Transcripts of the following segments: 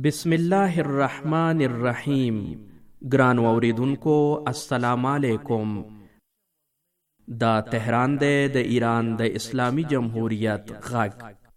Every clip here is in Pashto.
بسم الله الرحمن الرحیم. ګران اوریدونکو السلام علیکم. دا تهران دی د ایران د اسلامی جمهوریت غږ.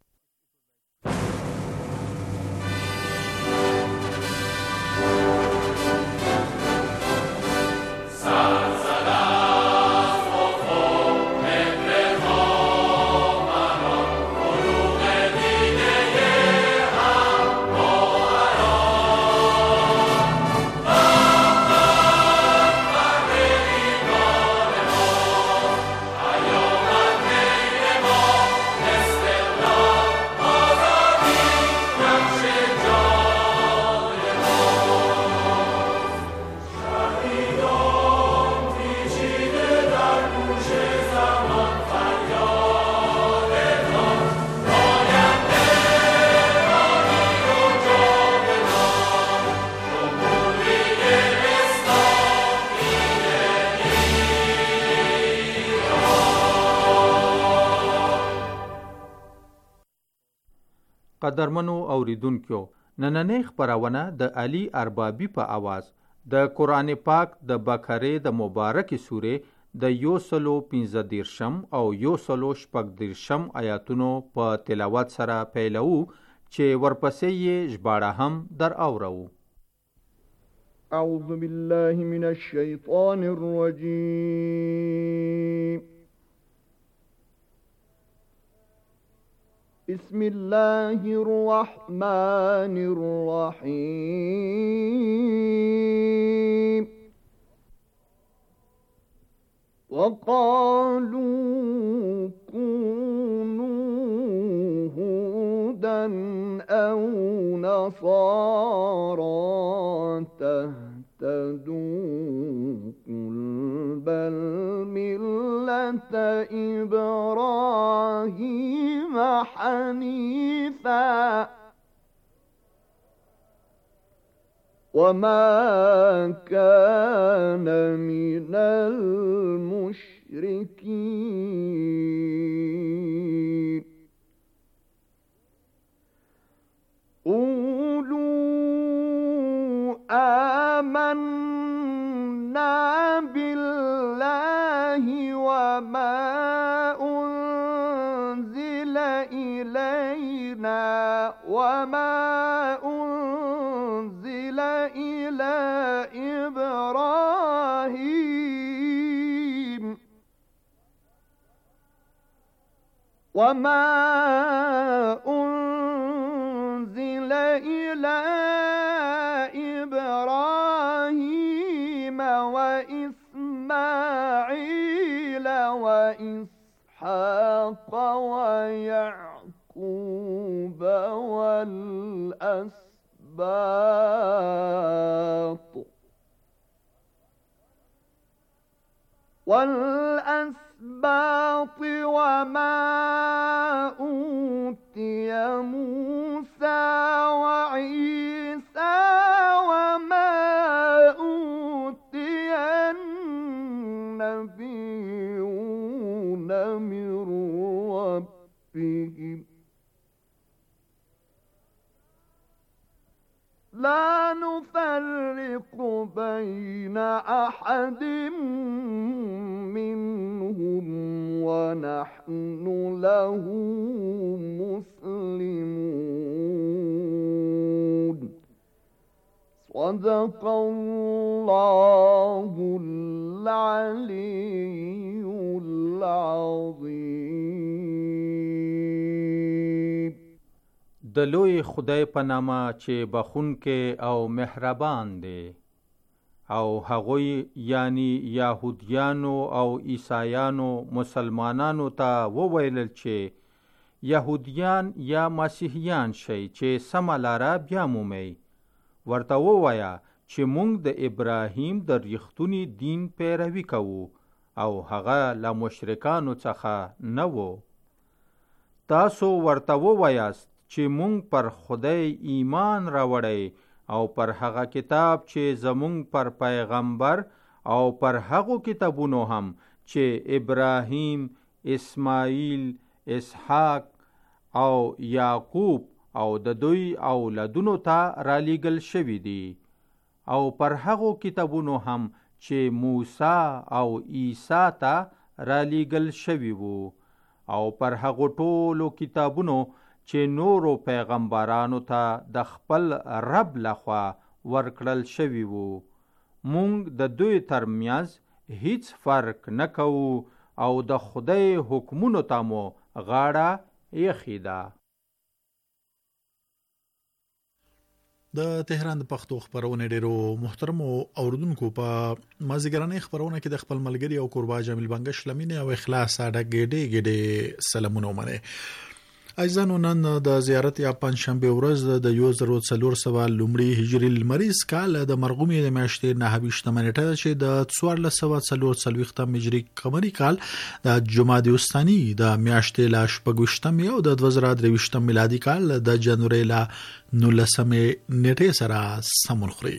قدرمنو اوریدونکو، نننۍ خپرونه د علي اربابي په आवाज د قرآن پاک د بقره د مبارکې سورې د 115 او 116 آیاتونو په تلاوت سره پیلو چې ورپسې یې ژباړه هم در اورو. اعوذ بالله من الشیطان الرجیم. بسم الله الرحمن الرحيم. وقالوا كونوا هودا أو نصارى تهتدوا قل بل ملة إبراهيم حنيفا وما كان من المشركين. قولوا آمنا بالله وما أنزل إلينا وما أنزل إلى إبراهيم وإسماعيل وإسحاق ويعقوب والأسباط وما أوتي موسى وعيسى وما أوتي النبيون من ربهم لا نفرق بين أحد منهم ونحن له مسلمون. صدق الله العلي العظيم. د لوی خدای په نامه چې بخونکې او مهربان دی. او هغوی یعنی یهودیانو او عیسایانو مسلمانانو ته وویلل چې یهودیان یا مسیحیان شئ چې سمه لاره بیا مومئ. ورته ووایه چې موږ د ابراهیم د ریښتوني دین پیروي کوو او هغه له مشرکانو څخه نه و. تاسو ورته ووایاست چې مونږ پر خدای ایمان راوړی او پر هغه کتاب چې زمونږ پر پیغمبر او پر هغو کتابونو هم چې ابراهیم، اسماعیل، اسحاق او یعقوب او د دوی اولادونو ته را لیږل شوي دي او پر هغو کتابونو هم چې موسی او عیسی ته را لیږل شوي وو او پر هغو ټولو کتابونو چې نورو پیغمبرانو ته د خپل رب لخوا ورکړل شوي وو. مونږ د دوی ترمنځ هیڅ فرق نه کوو او د خدای حکمونو ته مو غاړه ایښې ده. د تهران د پښتو خبرونه ډیرو محترمو اوردونکو په مازیګرانه خبرونه کې د خپل ملګری او قربا جمیل بنگش لمینه او اخلاص اډه ګډه سلامونه ومنه. ایزانو نن د زیارت یا پنځشنبه ورځ د 1400 لومړي هجری لمریز کال د مرغومي د میاشتې 29 منټه چې د 1440 هجری قمری کال د جمادی الثانی د میاشتې لا شپږشتمه او د 2023 میلادي کال د جنوري لا 19 نیټه سره سمون خوري.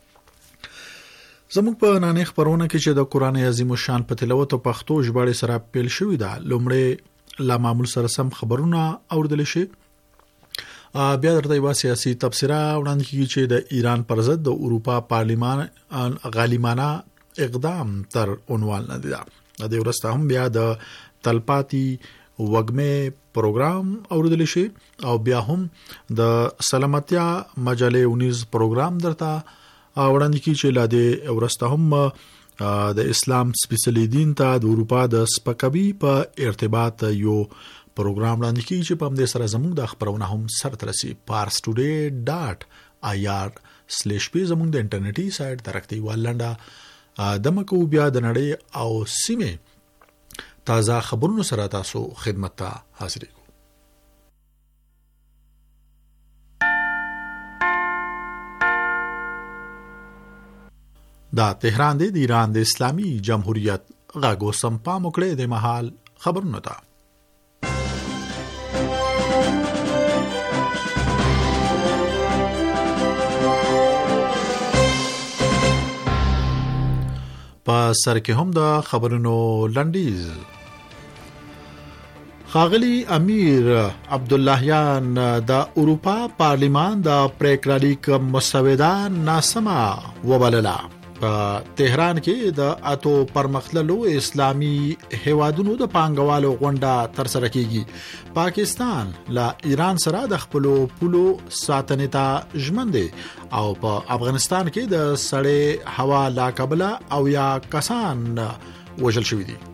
زموږ په نانې خبرونه کې چې د قران عظیم شان په تلاوت او پښتو ژباړې سره پیل شوې ده، لومړی لا معمول سره سم خبرونه اوردل شي. بیا درته یو سیاسي تبصره وړاندې کیږي چې د ایران پر ضد د اروپا پارلمان غالیمانه اقدام تر عنوان نه دی. د ورسته هم بیا د تلپاتي وګمه پروګرام اوردل شي او بیا هم د سلامتیا مجله 19 پروګرام درته وړاندې کیږي چې لا د ورسته هم د اسلام سپیشلی دین ته د اروپا د سپکوي په ارتباط یو پروګرام وړاندې کیږي چې په همدې سره زموږ د خبرونه هم سره ترسي. parstoday.ir/p زموږ د انټرنیټي سایت درکتي ولنده دمکو بیا د نړۍ او سیمه تازه خبرونو سره تاسو خدمت ته حاضر یو. دا تهران دی د ایران د اسلامی جمهوریت غاګو سمپا مکړه د محل خبرونه ده. په سر کې هم د خبرونو لنډیز. ښاغلی امیر عبداللهیان د اروپا پارلمان د پریکړه لیک مسوده ناسمه وبلله. په تهران کې د اتو پرمختللو اسلامی هیوادونو د پانګوالو غونډه تر سره کیږي. پاکستان لا ایران سره د خپل پولو ساتنې ته ژمن دی او په افغانستان کې د سړې هوا لا کبله او یا کسان وژل شوي دي.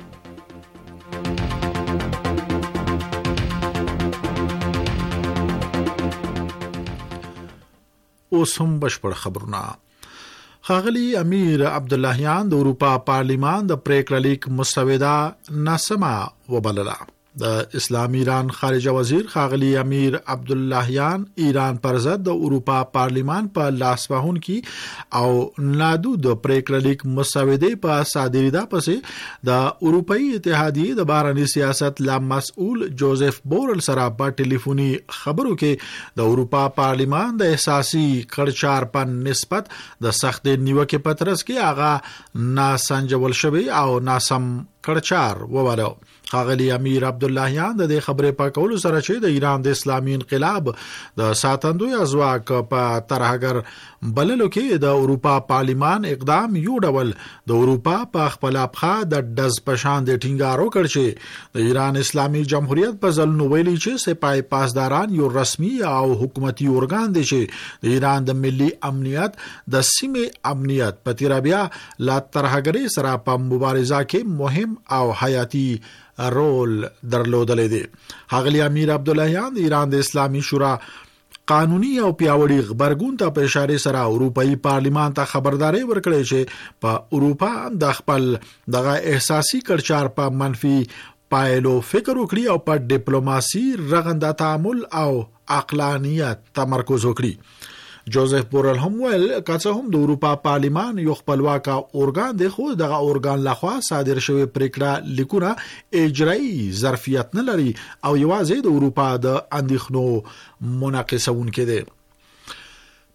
اوس هم بشپړ خبرونه. ښاغلی امیر عبداللهیان د اروپا پارلمان د پریکړه لیک مسوده ناسمه وبلله. د اسلامي ایران خارجه وزیر ښاغلی امیر عبداللهیان ایران پر ضد د اروپا پارلمان په لاسوهون کې او نادود پریکړه لیک مسوده په صادریدا پسې د اروپאי اتحادیه د بهرنی سیاست لا مسؤل جوزف بورل سره په ټلیفوني خبرو کې د اروپا پارلمان د احساسي کړچار په نسبت د سخت نیوکه پترس کې هغه ناسنجول شوی او ناسم کړچار ووالو. ښاغلی امیر عبداللهیان د دې خبرې په کولو سره چې د ایران د اسلامي انقلاب د ساتندوی ځواک په ترهګر بللو کې د اروپا پارلمان اقدام یو ډول د اروپا په خپل ابخا د دز پشان د ټینګار وکړ چې د ایران اسلامي جمهوریت په ځل نو ویلي چې سپای پاسداران یو رسمي او حکومتي ارګان دي چې د ایران د ملي امنیت د سیمې امنیت په تیر بیا لا ترهګری سره په مبارزه کې مهم او حیاتي رول درلودل دي. ښاغلی امیر عبداللهیان د ایران د اسلامي شورا قانوني او پیاوړي خبرګون ته په اشاره سره اروپאי پارلمان ته خبرداري ورکړي چې په اروپا د خپل دغه احساسي کړچار په منفي پایلو فکر وکړي او په ډیپلوماسي رغنده تعامل او عقلانیت تمرکز وکړي. جوزف بورل هم ویل کڅه هم د اروپا پارلمان یو خپلواک اورګان دی خو دغه اورګان لخوا صادر شوی پریکړه لیکونه اجرایی ظرفیت نه لري او یوازې د اروپا د اندېښنو مناقصون کې دی.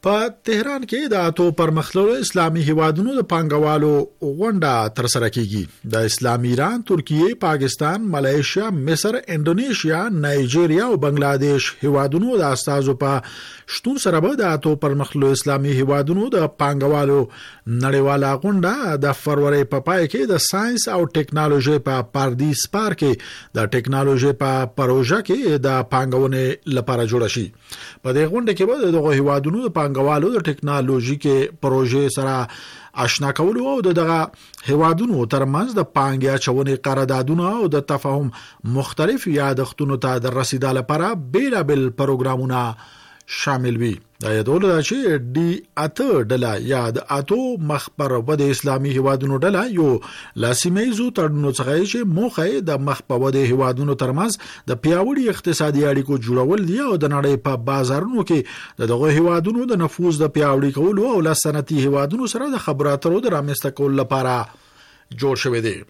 په تهران کې د اتو پرمختللو اسلامي هیوادونو د پانګوالو غونډه ترسره کیږي. د اسلامي ایران، ترکیه، پاکستان، ملایشیا، مصر، انډونیشیا، نایجیریا او بنگلاديش هیوادونو د استازو په شتون سره به د اتو پرمختللو اسلامي هیوادونو د پانګوالو نړیواله غونډه د فروری په پای کې د ساينس او ټیکنالوژي په پاردیس پارک کې د ټیکنالوژي په پروژه کې د پانګونې لپاره جوړ شي. په دې غونډه کې به دغه هیوادونو د پانګوالو د ټیکنالوژي کې پروژې سره آشنا کول او دغه هیوادونو ترمنځ د پانګې اچونې قراردادونه او د تفاهم مختلف یادښتونو ته د رسیدو لپاره بیلابل پروګرامونه شامل وي. دا یادول دا چې ډي اته ډله یا د اتو مخبر و د اسلامي هیوادونو ډله یو لاسیمیزو تړونو څخه چې موخه د مخبر و د هیوادونو ترمنځ د پیاوړي اقتصادي اړیکو جوړول دي او د نړۍ په بازارونو کې دغه هیوادونو د نفوذ د پیاوړي کولو او ل صنعتي هیوادونو سره د خبرو اترو د رامنځته کولو لپاره جوړ شوی دی.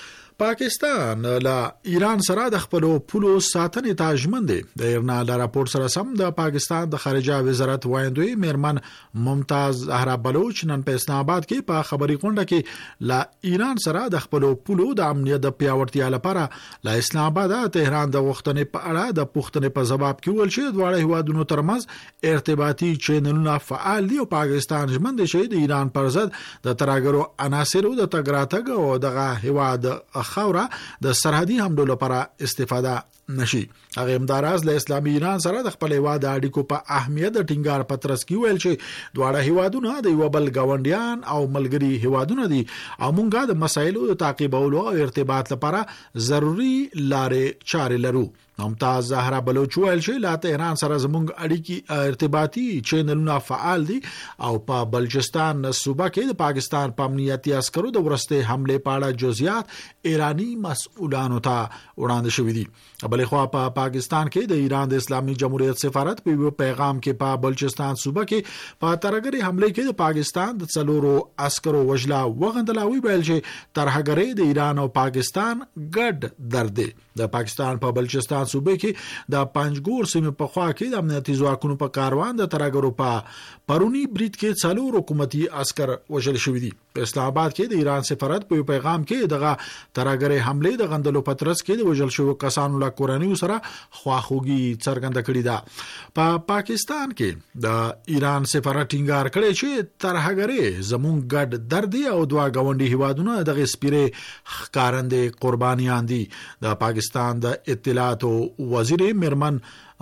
پاکستان له ایران سره د خپل پولو ساتنې ته ژمن دی. د ایرنا له راپور سره سم د پاکستان د خارجه وزارت وایندوی میرمن ممتاز زهرا بلوچ نن په اسلام آباد کې په خبري غونډه کې له ایران سره د خپل پولو د امنیت د پیاوړتیا لپاره له اسلام آباد تهران د وختنې په اړه د پوښتنې په جواب کې ول چې دواړه هیوادونو ترمنځ ارتباطي چینلونه فعال دي او پاکستان ژمن دی چې د ایران پر ضد د ترهګرو عناصرو د تګراتګ او دغه هیواد خاوره د سرحدي حملو لپاره استفاده نشي. هغه امداراز له اسلامي ایران سره د خپل هیواد اړیکو په اهمیت د ټینګار پترس کې ویل چې دواړه هیوادونه د یو بل غونډیان او ملګری هیوادونه دي او مونږه د مسایلو د تعقیبولو او ارتباط لپاره ضروری لارې چارې لرو. ممتاز زهرا بلوچ ویل چې لا تهران سره زموږ اړیکی ارتباطي چینلونه فعال دي او په بلوچستان صوبه کې د پاکستان په امنیتي عسکرو د ورسته حمله په اړه جزئیات ایرانی مسؤلانو ته وړاندې شوې دي. بلې خوا په پاکستان کې د ایران د اسلامي جمهوریت سفارت په یو پیغام کې په بلوچستان صوبه کې په ترهګری حمله کې د پاکستان د څلورو عسکرو وژلا وغندلاوي ویل چې ترهګری د ایران او پاکستان ګډ درد دی. د پاکستان په بلوچستان صوبه کې د پنځګور سیمې په خوا کې د امنیتي ځواکونو په کاروان د ترهګرو په پرونی برید کې څلور حکومتي عسكر وژل شوی دي. په اسلام آباد کې د ایران سفارت په پیغام کې دغه ترهګری حمله د غندلو پترس کې د وژل شوی کسانو له کورنۍ سره خواخوږي څرګنده کړې ده. په پاکستان کې د ایران سفارت ټینګار کړی چې ترهګری زموږ ګډ درد او دوا غونډي هیوادونه دغه سپیره ښکارندې قربانیان دي. د پاکستان د اطلاعات وزیر میرمن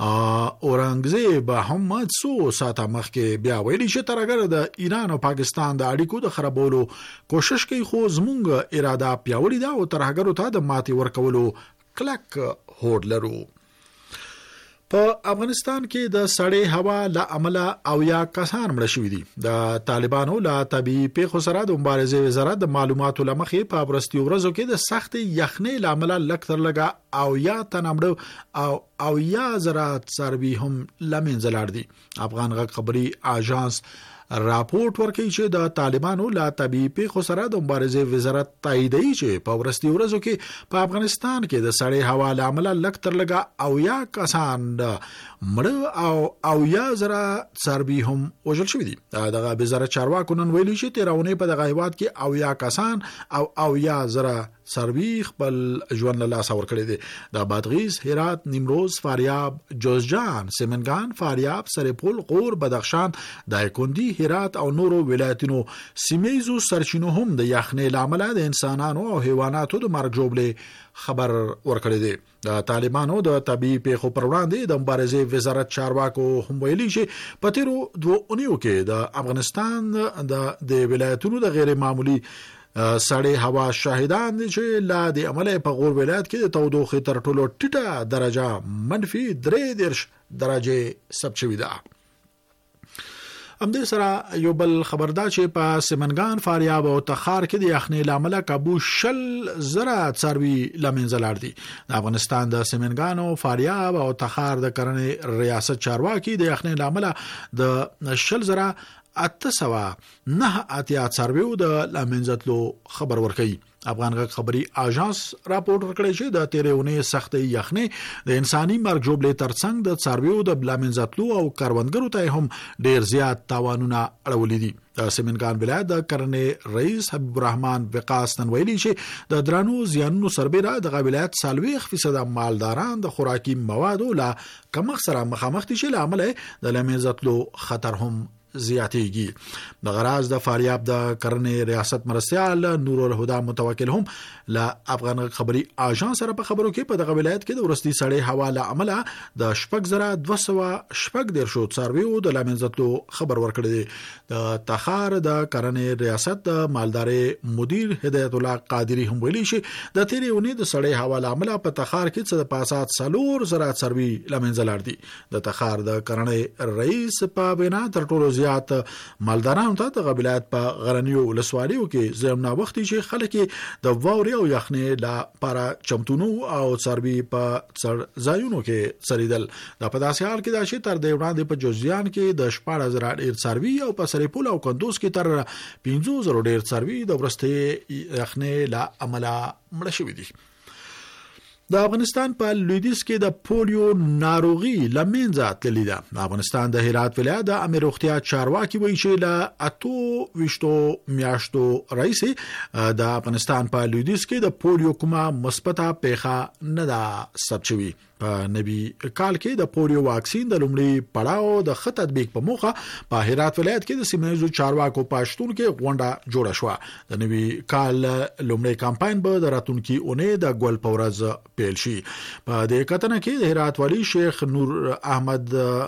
اورنګزیب محمد سو ساته مخکې بیا ویلي چې ترهګر د ایران او پاکستان د اړیکو د خرابولو کوشش کوي خو زموږ اراده پیاوړې ده او ترهګرو ته د ماتې ورکولو کلک هوډ لرو. په افغانستان کې د سړې هوا له امله او یا کسان مړ شوي دي. د طالبانو له طبيعي پیښو سره د مبارزې وزارت د معلوماتو لمخې په ورستي ورځو کې د سخت یخنۍ له امله لکتر لګا او یا تنمړ او یا زراعت څاروي هم لمنځه لاړ دي. افغان غږ خبري اژانس راپورټ ورکوي چې د طالبانو له طبيعي پیښو سره د مبارزې وزارت تاییدوي چې په ورستي ورځو کې په افغانستان کې د سړې هوا له امله لکتر لګا او یا کسان مړ او یا زرا څاروي هم وژل شوي دي. دغه وزارت چارواکو نن ویلي چې تیرونه په دغه هیواد کې او یا کسان او یا زرا څاروي خپل ژوند له لاس ور کړی دي. د بادغیس، هرات، نیمروز، فاریاب، جوزجان، سمنګان، فاریاب، سرپل، غور، بدخشان، دایکندي، هرات او نورو ولایتونو سیمېزو سرچینو هم د یخنۍ لامل د انسانانو او حیواناتو د مرګ جوړلې خبر ورکړی دی. د طالبانو د طبيعي پیښو پر وړاندې د مبارزې وزارت چارواکو هم ویلي چې په تیرو 2 اونیو کې د افغانستان د ولایتونو د غیر معمولی سړې هوا شاهدان دي چې لا د عمله په غور ولایت کې د تودوخه تر ټولو ټیټه درجه -3 درجه ثبت شوې ده. همدې سره یو بل خبردار چې په سمنګان، فاریاب او تخار کې د یخنۍ لامل کابو 10,000 څاروي لمنځه لاړ دي. د افغانستان د سمنګان او فاریاب او تخار د کرنې ریاست چارواکي د یخنۍ لامل د 10,809 څارویو د لمنځتلو خبر ورکړي. افغان غږ خبري اژانس راپورټ ورکړی چې د تیرېونې سختې یخنۍ د انساني مرګ جوړې ترڅنګ د څارویو د بلامنځتلو او کروندګرو ته هم ډیر زیات تاوانونه اړولې دي. د سمنګان ولایت د کرنې رئیس حبیب الرحمن وقاص نن ویلي چې د درانو زیانونو سربېره د ولایت 40% مالداران د خوراکي موادو له کمښت سره مخامخ دي چې له امله د لامنځتلو خطر هم زیاتېږي. د غراز د فاریاب د کرنې ریاست مرستیال نور الهدى متوکل هم له افغان خبري اژانس سره په خبرو کې په دغه ولایت کې د ورستي سړې هوا له امله د 6200 څارویو د لامنځتلو خبر ورکړی دی. د تخار د کرنې ریاست د مالداري مدیر هدایت الله قادری هم ویلي چې د تیرې اونۍ د سړې هوا له امله په تخار کې څه د پاسات 400 څاروي لامنځلار دي. د تخار د کرنې رئیس په بنا تر ټولو زیات مالدارانو ته د ولایت په غرنیو ولسوالیو کې زمنا وختي چې خلک د واوري او یخنۍ لپاره چمتونو او څاروي په ځایونو کې سریدل. د په داسې حال کې دا چې تر دې وړاندې په جوزجان کې د 14000 ډیر څاروي او په سرپول او کندوز کې تر 15000 ډیر څاروي د ورستي یخنۍ له امله مړ شوي دي. د افغانستان په لویدیځ کې د پولیو ناروغي لمنځه تللې ده. د افغانستان د هرات ولایت د امیر روغتیا چارواکي وایي چې له 28 میاشتو راځي د افغانستان په لویدیځ کې د پولیو کومه مثبته پیښه نه ده ثبت شوې. په نوي کال کې د پولیو واکسین د لومړي پړاو د خط تطبیق په موخه په هرات ولایت کې د سیمه‌ییزو چارواکو پښتون کې غونډه جوړه شوه. د نوي کال لومړي کمپاین به د راتلونکي اونۍ د ګل پورز پیل شي. په دې کتنه کې د هرات والی شیخ نور احمد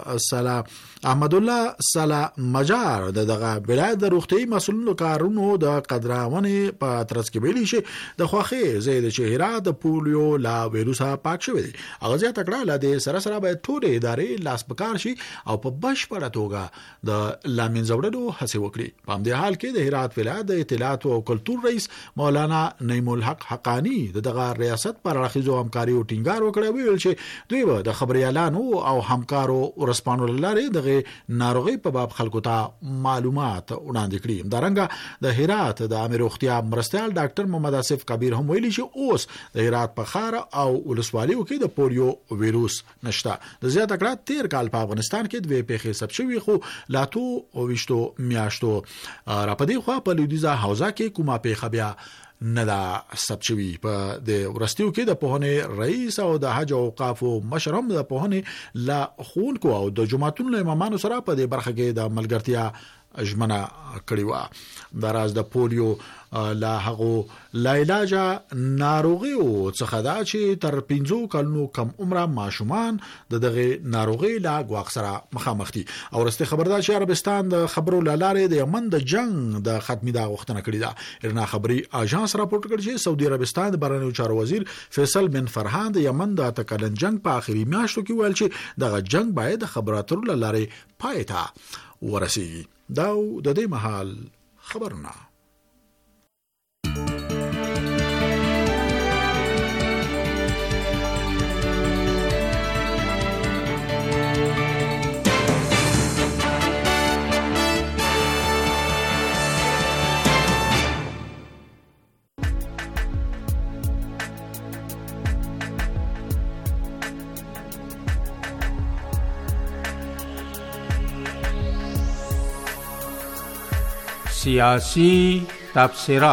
الله صلا مجار دغه ولایت د روغتي مسولینو کارونو د قدرونه په ترڅ کې ویلي شي د خوخي زید چې هرات د پولیو لا ویروسه پاک شوی دی. اغازیا تکړه لاده سره باید ټول ادارې لاس پکار شي او په بشپړه توګه د لامنځوړلو هڅه وکړي. په همدې حال کې د هرات ولایت د اطلاعات او کلتور رئیس مولانا نعیم الحق حقانی دغه ریاست پر راخیزو همکاري او ټینګار وکړي ویل چې دوی به د خبريالانو او همکارو ورسپانو لاره دغه ناروغي په باب خلکو ته معلومات وړاندې کړي. همدارنګه د هرات د امیر روغتیا مرستیال ډاکټر محمد اسف کبیر هم ویلي چې اوس د هرات په خار او ولسوالیو کې د پولیو ویروس نشته. د زیاته کړه تیر کال په افغانستان کې دوه پیښې ثبت شوې خو لا 28 میاشتو را پدې خو په لویدیځه حوزه کې کومه پیښه بیا نه دا ثبت شوی. په د ورستیو کې د پوهنې رئیس او د حج او اوقاف مشرم د پوهنې لا خونکو او د جماعتونو امامانو سره په دې برخه کې د ملګرتیا اجمنه کړی و. دراز د پولیو لا هغه لا علاج ناروغي او څخه دا چې تر 15 کلونو کم عمره ماشومان دغه ناروغي لا غوښ سره مخامخ دي. او رسته خبردار چې عربستان د خبرو لاره د یمن د جنگ د ختمي دا غوښتنه کړې ده. ارنا خبري اژانس راپورټ کړي چې سعودي عربستان د بهرنیو چارو وزیر فیصل بن فرحان د یمن د تکلن جنگ په اخري میاشتو کې ویل چې دغه جنگ باید د خبراتو لاره پایته ورسیږي. دا د دې محل خبرونه. سیاسی تبصره.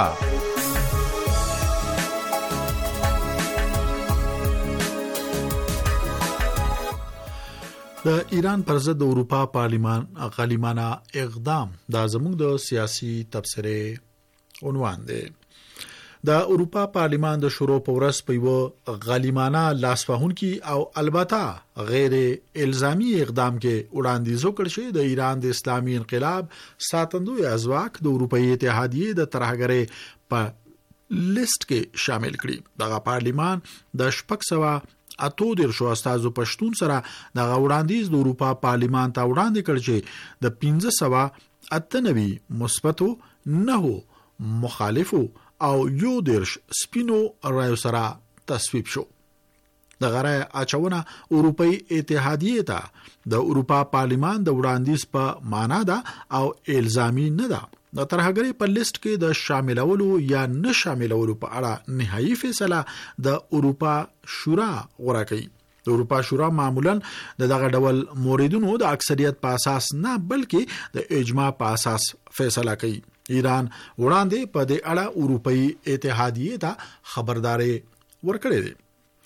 د ایران پر ضد د اروپا پارلمان غلیمانه اقدام دا زموږ د سیاسي تبصره عنوان دی. د اروپا پارلمان د شروع په ورځ په یو غلیمانه لاسوهونکي او البته غیر الزامي اقدام کې وړاندیز وکړ چې د ایران د اسلامي انقلاب ساتندوی ازواک د اروپאי اتحادیې د ترهګرۍ په لیست کې شامل کړي. دغه پارلمان د 618 استازو پښتون سره د وړاندیز د اروپا پارلمان ته وړاندې کړ چې د 1598 مثبتو 9 مخالفو او یو درش سپینو رایو سره تصویب شو. د غره اچونه اروپאי اتحادیې ته د اروپا پارلمان د وړاندیز په معنا ده او الزامي نه ده. د ترهګرۍ په لیست کې د شاملولو یا نه شاملولو په اړه نهایي فیصله د اروپا شورا غوړه کوي. د اروپا شورا معمولاً دغه ډول موردونو د اکثریت په اساس نه بلکې د اجماع په اساس فیصله کوي. ایران وړاندې په دې اړه اروپאי اتحادیه ته خبرداري ورکړې ده.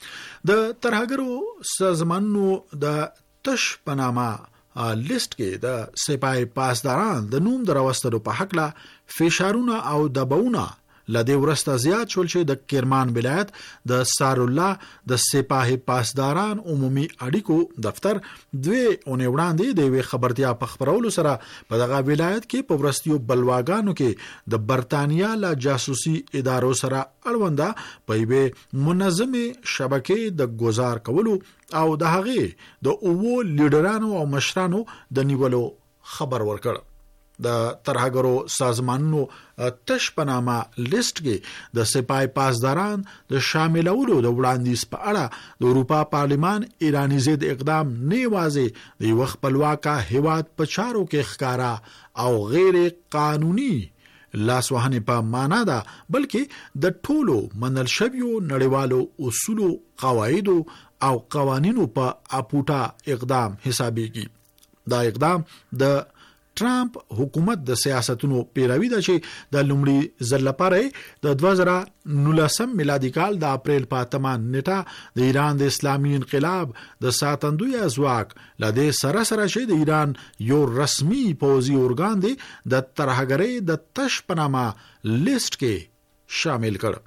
د ترهګرو سازمانونو د تش پنامه لیست کې د سپای پاسداران د نوم دروستلو په حق لا فشارونه او دباونه لدې ورسته زیات شول چې د کرمان ولایت د سارالله د سپاه پاسداران عمومي اړیکو دفتر 2 اونۍ وړاندې د وی خبرتیا په خبرولو سره په دغه ولایت کې په ورستیو بلواګانو کې د برتانیا لا جاسوسي ادارو سره اړونده په یوه منظمه شبکې د گزار کولو او د هغه د اوو لیډرانو او مشرانو د نیولو خبر ورکړ. د ترهګرو سازمانونو تش پنامه لیست کې د سپای پاسداران د شاملولو د وړاندیز په اړه د اروپا پارلمان ایرانی ضد اقدام نه واځي د یو خپلواکه هیواد په چارو کې ښکارا او غیر قانوني لاسوهنه په معنا ده بلکې د ټولو منل شویو نړیوالو اصولو قواعد او قوانینو په اپوټا اقدام حسابيږي. دا اقدام د ټرامپ حکومت د سیاستونو پیروي ده چې د لومړي ځل لپاره د 2019 میلادي کال د اپریل په 8 نیټه د ایران د اسلامي انقلاب د ساتندوی ځواک لدې سره چې د ایران یو رسمي پوځي اورګان دی د ترهګرۍ د تش پنامه لیست کې شامل کړ.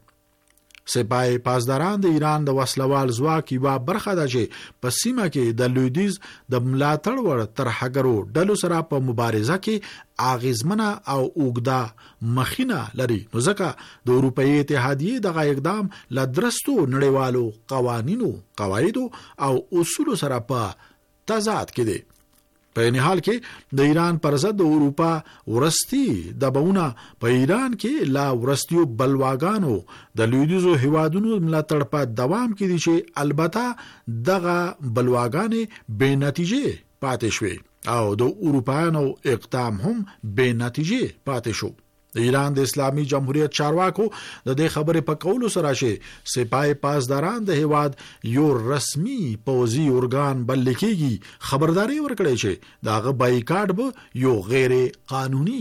سپای پاسداران د ایران د وسلوال ځواک یوه برخه ده چې په سیمه کې د لویدیز د ملاتړ وړ ترهګرو ډلو سره په مبارزه کې اغیزمنه او اوږده مخینه لري. نو ځکه د اروپאי اتحادیه دغه اقدام له درستو نړیوالو قوانینو قواعدو او اصولو سره په تضاد کې دی. په این حال کې د ایران پر ضد د اروپا ورستی دباونه په ایران کې لا ورستیو بلواګانو د لویدیزو هیوادونو ملاتړ په دوام کې دي چې البته دغه بلواګانې بې نتیجې پاتې شوې او د اروپایانو اقدام هم بې نتیجې پاتې شو. د ایران د اسلامي جمهوریت چارواکو د دې خبرې په کولو سره چې سپای پاسداران د هیواد یو رسمي پوځي اورګان بلل کېږي خبرداري ورکړي چې داغه بایکاټ به یو غیر قانوني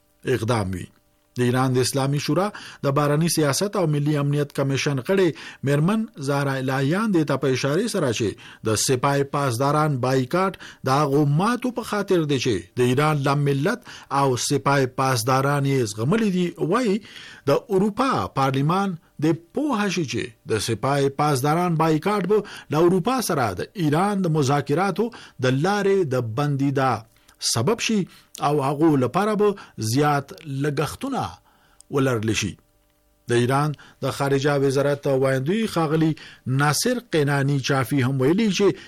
اقدام وي. د ایران د اسلامي شورا د بهرنی سیاست او ملي امنیت کمیشن غړي میرمن زهرا الهیان د ته په اشاره سره چې د سپای پاسداران بایکاټ د غوماتو په خاطر دی چې د ایران ل ملت او سپای پاسداران یې زغمل دي وای د اروپا پارلمان د پوهه شي چې د سپای پاسداران بایکاټ به د اروپا سره د ایران د مذاکراتو د لارې د بندیدا سبب شي او هغه لپاره به زیات لګښتونه ولرل شي. د ایران د خارجه وزارت وایندوی خاغلی ناصر قینانی چافی هم ویلي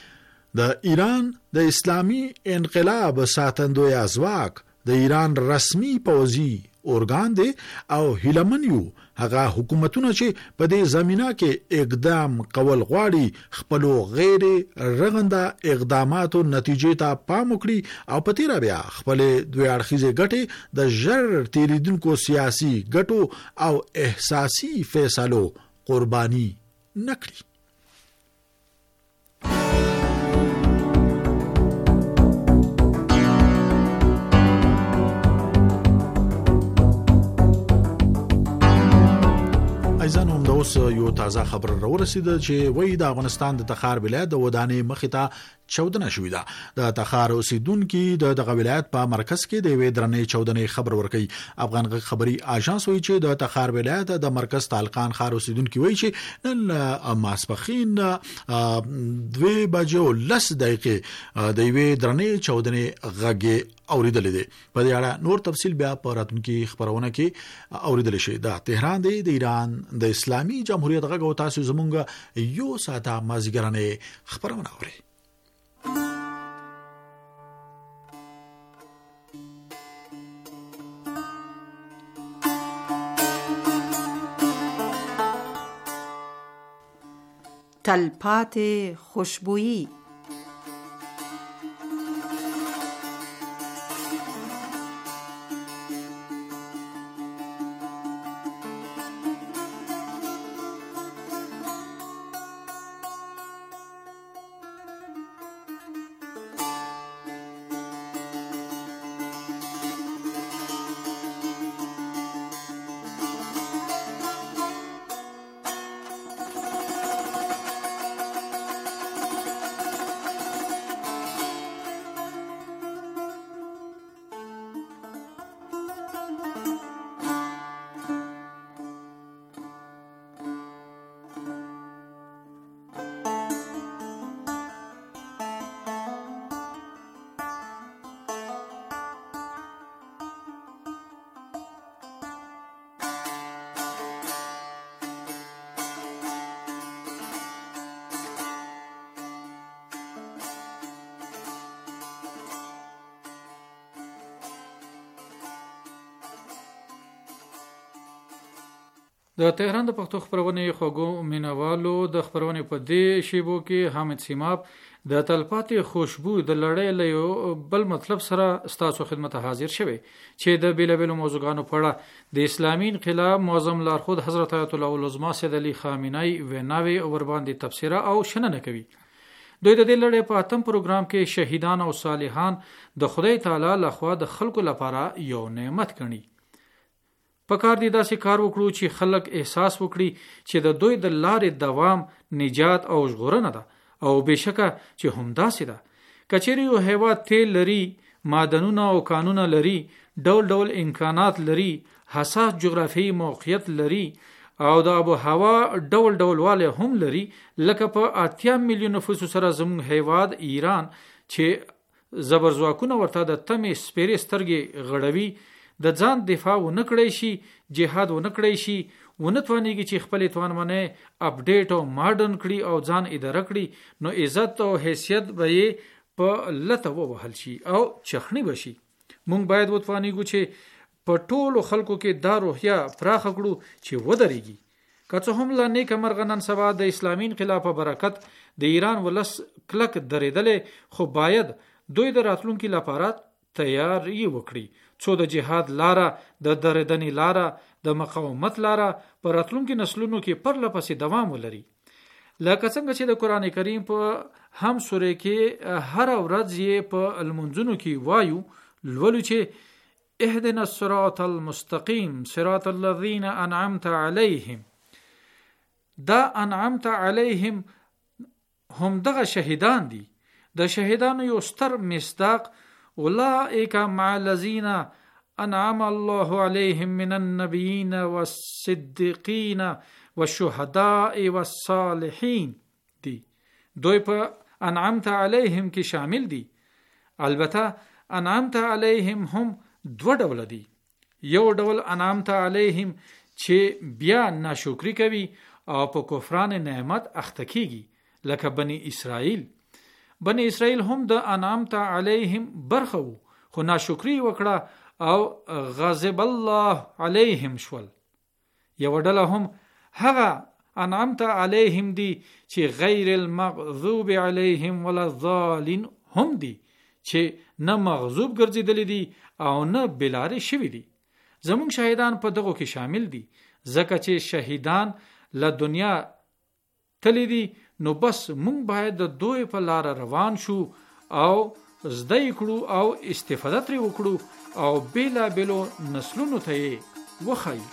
چې د ایران د اسلامي انقلاب ساتندوی ځواک د ایران رسمي پوځي اورګان دی او هیلمنیو هغه حکومتونه چې په دې زمينه کې اقدام کول غواړي خپل غیر رغنده اقداماتو نتیجې ته پام وکړي او په تیر بیا خپل دوی اړخیزه ګټه د ژر تیریدونکو سیاسي ګټو او احساسي فیصلو قرباني نکړي. ایزان هم د اوس یو تازه خبر راورسید چې وای د افغانستان د تخار ولایت د ودانې مخې ته چودنه شوې ده. د تخار اوسیدونکو د دغه ولایت په مرکز کې د وې درنې چودنې خبر ورکړي. افغان خبري اژانس وایي چې د تخار ولایت د مرکز تعلقان خار اوسیدونکو وایي چې نن ماسپخین 2:10 د وې درنې چودنې غږ اوریدل دي. په دې اړه نور تفصیل بیا په راتلونکي خبرونه کې اوریدل شي. د تهران د ایران د اسلامي جمهوریت غږ او تاسو زمونږ یو ساعته مازیګرانه خبرونه اوري. تلپاتې خوشبویی. د تهران د پښتو خبرونې خوږو مینوالو د خبرونې په دې شیبو کې حامد سیماب د تلپاتې خوشبو د لړۍ له یو بل مطلب سره ستاسو خدمت حاضر شوی چې د بیلابیلو موضوعاتو په اړه د اسلامي انقلاب معظم لارښود حضرت آیت الله العظما سید علي خامنه‌ای ویناوي ور باندې تفسیر او شننه کوي. دوی د دې لړۍ په اتم پروګرام کې شهیدان او صالحان د خدای تعالی لخوا د خلکو لپاره یو نعمت ګڼي. په کار دي داسې کار وکړو چې خلک احساس وکړي چې د دوی د لارې دوام نجات او ژغورنه ده او بشکه چې همداسې ده. کچېرې یو هیواد تیل لري، معدنونه او کانونه لري، ډول ډول امکانات لري، حساس جغرافیایي موقعیت لري او د آب و هوا ډول ډول والی هم لري، لکه په 80 میلیون نفوس سره زموږ هیواد ایران چې زبرځواکونه ورته د تمې سپېرې سترګې غړوي، د ځان دفاع ونه کړی شي، جهاد ونه کړی شي، ونه توانېږي چې خپل توانمنۍ اپډیټ او ماډرن کړي او ځان اداره کړي، نو عزت او حیثیت به یې په لته ووهل شي او چخنی بشي. مونږ باید وتوانېږو چې په ټولو خلکو کې دا روحیه پراخه کړو چې ودرېږي. که څه هم لا نیکه مرغه نن سبا د اسلامي انقلاب په برکت د ایران ولس کلک درېدلې، خو باید دوی د راتلونکي لپاره تیاری وکړي څو د جهاد لاره، د درېدنې لاره، د مقاومت لاره په راتلونکي نسلونو کې پرله پسې دوام ولري. لکه څنګه چې د قرآن کریم په هم سورې کې هر ورځ یې په المنځونو کې وایو، لولو چې اهدنا الصراط المستقیم صراط الذین انعمت علیهم. دا انعمت علیهم هم دغه شهیدان دي. د شهیدانو یو ستر مصداق اولئک مع الذین انعم الله علیهم من النبیین والصدیقین والشهداء والصالحین دي. دوی په انعمت علیهم کې شامل دي. البته انعمت علیهم هم دو ډول دي. یو ډول انعمت علیهم چې بیا ناشکری کوي او په کفران نعمت اخته کیږي، لکه بنی اسرائیل. بنی اسرائیل هم د انعمت علیهم برخه وو، خو ناشکری وکړه او غضب الله علیهم شول. یو ډله هم هغه انعمت علیهم دي چې غیر المغضوب علیهم ولا الضالین هم دي، چې نه مغضوب ګرځیدلی دي او نه بلارې شوي دي. زمونږ شهیدان په دغو کې شامل دي، ځکه چې شهیدان له دنیا تللی دي، نو بس مونږ باید د دوی په لار روان شو او زده کړو او استفاده ترې وکړو او بیلا بیلو نسلونو ته یې وښایو.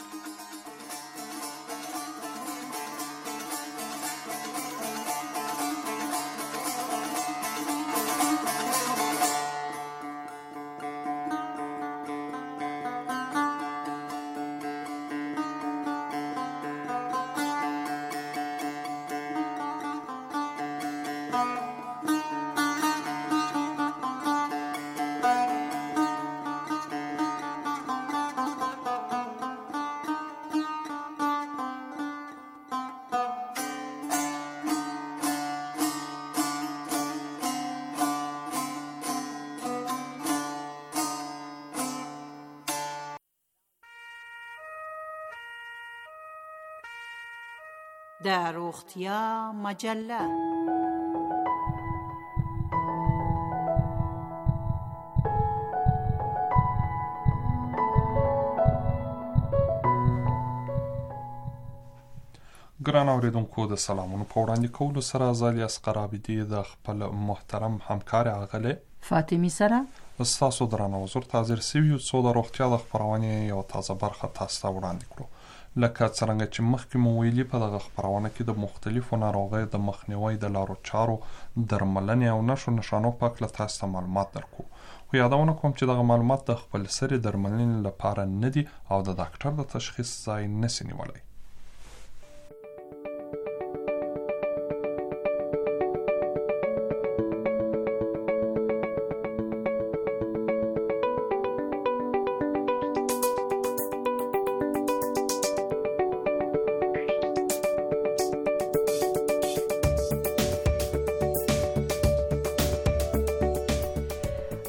د روغتیا مجله. ګران اوریدونکو، د سلامونو په وړاندې کولو سره زالي اصغر عابدي د خپل محترم همکار اغله فاطمی سره تاسو درنو حضور حاضر سوي څو د روغتیا د خبرونه یو تازه برخه تاسو ته وړاندې کړو. لکه څنګه چې مخکې مو ویلي، په دغه خبرونه کې د مختلفو ناروغیو د مخنیوي د لارو چارو، درملنې او نښو نښانو په اړه تاسو ته معلومات درکو. خو یادونه کوم چې دغه معلومات د خپل سری درملنې لپاره نه دي او د ډاکټر د تشخیص ځای نه سي نیولای.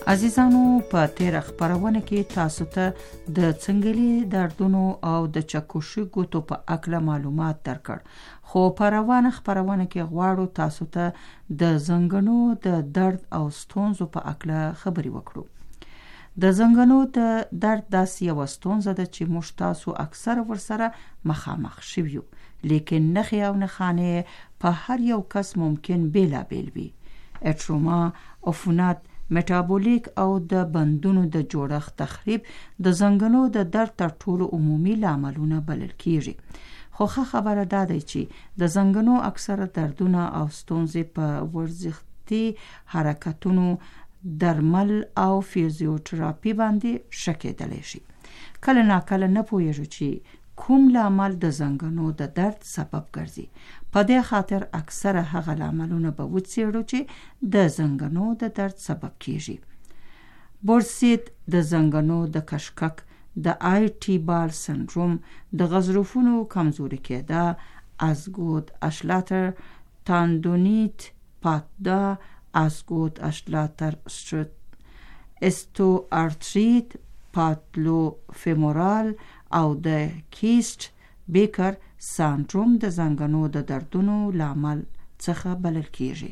عزیزانو په تیر خبرونه کې تاسو ته د څنګهلي دردونو او د چکشي ګوتو په اړه معلومات درکړ، خو په روانه خبرونه کې غواړو تاسو ته د زنګنو د درد او ستونزو په اړه خبري وکړو. د زنګنو د درد داسې یو ستونزه ده چې موږ تاسو اکثر ورسره مخامخ شویو، لیکن نخي او نخانه په هر یو کس ممکن بیلابیل وي. اټروما، عفونت، میټابولیک او د بندونو د جوړښت تخریب د زنګنو د درد تر ټولو عمومي لاملونه بلل کیږي. خو ښه خبره دا ده چې د زنګنو اکثره دردونه او ستونزې په ورزختي حرکتونو، درمل او فیزیوتراپي باندې ښه کېدلی شي. کله ناکله نه پوهیږو چې کوم لامل د زنګنو د درد سبب ګرځي. په دې خاطر اکثره هغه لاملونه به وڅېړو چې د زنګنو د درد سبب کیږي. بورسیت د زنګنو د کشکک، د آی ټي بال سندروم، د غضروفونو کمزوري کېده، ازګوت اشلاتر، تاندونیت، پاتدا، ازګوت اشلاتر استو ارتریت، پاتلو فیمورال او د کیسټ بیکر سندروم د زنګنو د دردونو لامل څخه بلل کیږي.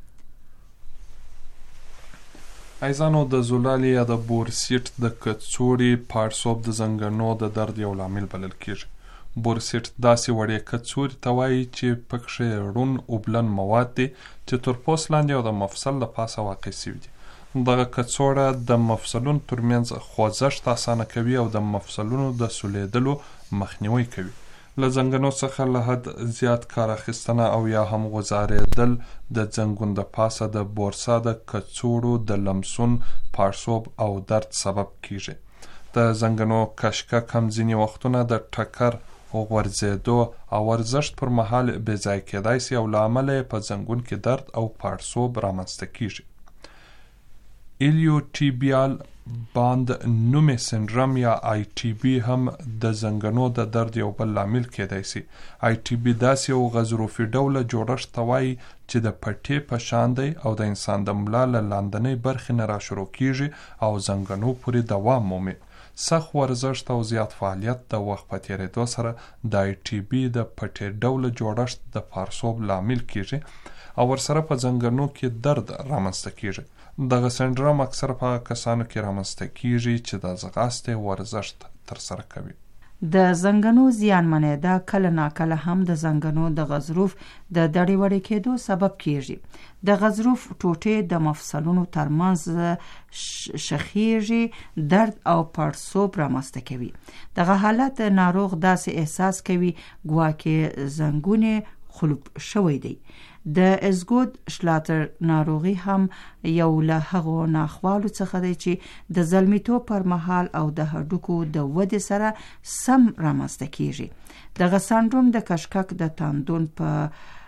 ایزانو د زولالي یا د بورسیټ د کڅوړې پاړسوب د زنګنو د درد یو لامل بلل کیږي. بورسیټ داسې وړې کڅوړې ته وایي چې پکښې روڼ اوبلن مواد دي چې تر پوست لاندې او د مفصل له پاسه واقع شوي دي. دغه کڅوړه د مفصلونو ترمنځ خوځښت اسانه کوي او د مفصلونو د سولیدلو مخنیوي کوي. له زنګنو څخه له حد زیات کار اخیستنه او یا هم غوځارېدل د زنګون د پاسه د بورسا د کڅوړو د لمسون، پاړسوب او درد سبب کیږي. د زنګنو کشکک هم ځینې وختونه د ټکر، غورځېدو او ورزش پر مهال بې ځای کېدای شي او له امله یې په زنګون کې درد او پاړسوب رامنځته کیږي. ایلیوټیبیال باند نومي سندروم یا آی ټي بي هم د زنګنو د درد یو بل لامل کېدای شي. آی ټي بي داسې یو غضروفي ډوله جوړښت ته وایي چې د پټې په شان دی او د انسان د ملا له لاندنۍ برخې نه راشروع کیږي او زنګنو پورې دوام مومي. سخت ورزش او زیات فعالیت د وخت په تېرېدو سره د آی ټي بي د پټې ډوله جوړښت د پاړسوب لامل کیږي او ورسره په زنګنو کې درد رامنځته کیږي. دغه سندروم اکثر په کسانو کې رامنځته کیږي چې د ځغاستې ورزش ترسره کوي. د زنګنو زیانمنېدا کله ناکله هم د زنګنو د غضروف د دړې وړې کېدو سبب کیږي. د غضروف ټوټې د مفصلونو ترمنځ شخیږي، درد او پړسوب رامنځته کوي. دغه حالت ناروغ داسې احساس کوي ګواکې زنګونه خلوب شوی دی. د ازګود شلاتر ناروغي هم یو له هغو ناخوالو څخه دی چې د زلمیتوب پر مهال او د هډوکو د ودې سره سم رامنځته کیږي. دغه سندروم د کشکک د تاندون په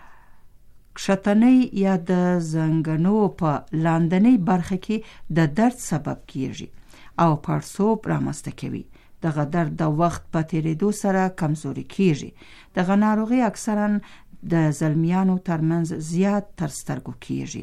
کښتنۍ یا د زنګنو په لاندنۍ برخه کې د درد سبب کیږي او پړسوب رامنځته کوي. دغه درد د وخت په تېرېدو سره کمزوري کیږي. دغه ناروغي اکثرا د زلمیانو ترمنځ زیات تر سترګو کیږي.